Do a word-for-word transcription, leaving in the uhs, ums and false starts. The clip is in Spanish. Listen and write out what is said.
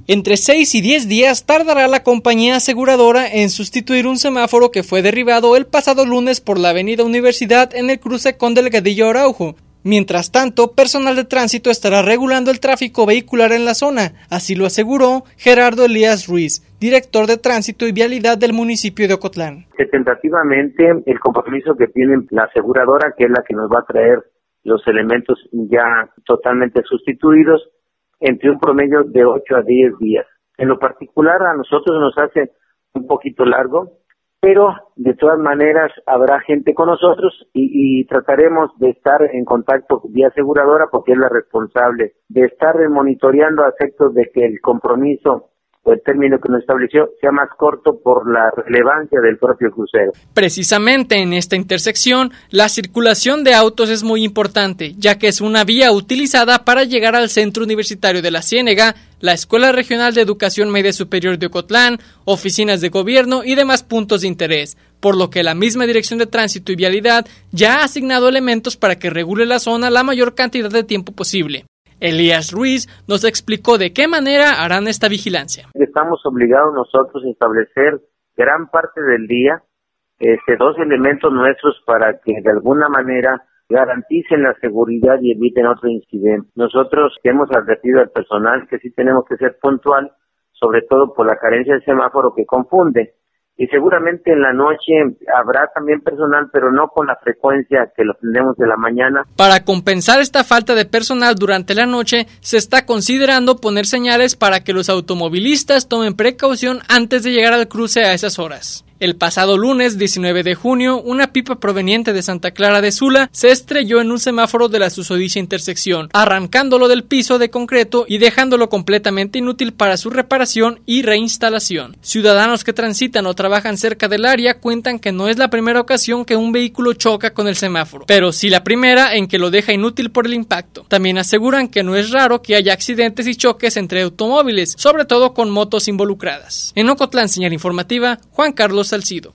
Entre seis y diez días tardará la compañía aseguradora en sustituir un semáforo que fue derribado el pasado lunes por la avenida Universidad en el cruce con Delgadillo Araujo. Mientras tanto, personal de tránsito estará regulando el tráfico vehicular en la zona, así lo aseguró Gerardo Elías Ruiz, director de Tránsito y Vialidad del municipio de Ocotlán. Que tentativamente el compromiso que tiene la aseguradora, que es la que nos va a traer los elementos ya totalmente sustituidos, entre un promedio de ocho a diez días. En lo particular a nosotros nos hace un poquito largo, pero de todas maneras habrá gente con nosotros y, y trataremos de estar en contacto vía aseguradora porque es la responsable de estar monitoreando a efectos de que el compromiso o el término que nos estableció sea más corto por la relevancia del propio crucero. Precisamente en esta intersección, la circulación de autos es muy importante, ya que es una vía utilizada para llegar al Centro Universitario de la Ciénega, la Escuela Regional de Educación Media Superior de Ocotlán, oficinas de gobierno y demás puntos de interés, por lo que la misma Dirección de Tránsito y Vialidad ya ha asignado elementos para que regule la zona la mayor cantidad de tiempo posible. Elías Ruiz nos explicó de qué manera harán esta vigilancia. Estamos obligados nosotros a establecer gran parte del día este, dos elementos nuestros para que de alguna manera garanticen la seguridad y eviten otro incidente. Nosotros hemos advertido al personal que sí tenemos que ser puntual, sobre todo por la carencia del semáforo que confunde. Y seguramente en la noche habrá también personal, pero no con la frecuencia que lo tenemos de la mañana. Para compensar esta falta de personal durante la noche, se está considerando poner señales para que los automovilistas tomen precaución antes de llegar al cruce a esas horas. El pasado lunes diecinueve de junio, una pipa proveniente de Santa Clara de Sula se estrelló en un semáforo de la susodicha intersección, arrancándolo del piso de concreto y dejándolo completamente inútil para su reparación y reinstalación. Ciudadanos que transitan o trabajan cerca del área cuentan que no es la primera ocasión que un vehículo choca con el semáforo, pero sí la primera en que lo deja inútil por el impacto. También aseguran que no es raro que haya accidentes y choques entre automóviles, sobre todo con motos involucradas. En Ocotlán, señal informativa, Juan Carlos Salcido.